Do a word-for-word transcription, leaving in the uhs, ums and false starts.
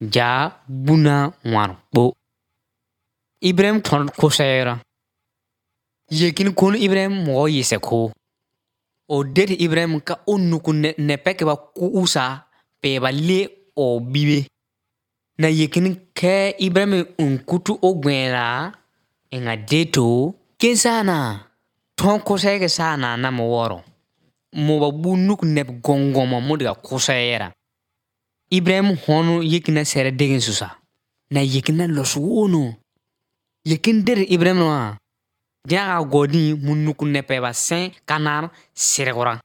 ja buna ŋwar kpo. Ibrahim tõr kosɛɛra. Yekin kon Ibrahim mɔgɔ yɛsɛ ko. O det Ibrahim ka o nuku ne pɛkɛ ba ku usa pe ba le o bibe. Na yekin kɛ Ibrahim unkutu o gbɛɛra nga deto kensana. Tõn kosɛɛgɛ sana na mo wɔrɔ. Mo ba bu nuku ne gongoma mo diga kosɛɛra. Ibrahim honu yekina sɛrɛ degen susa. Na yekina los wono. Yekin der Ibrahim wa. Jaga godi mun nuku ne pe ba sen kanar sɛrɛgora.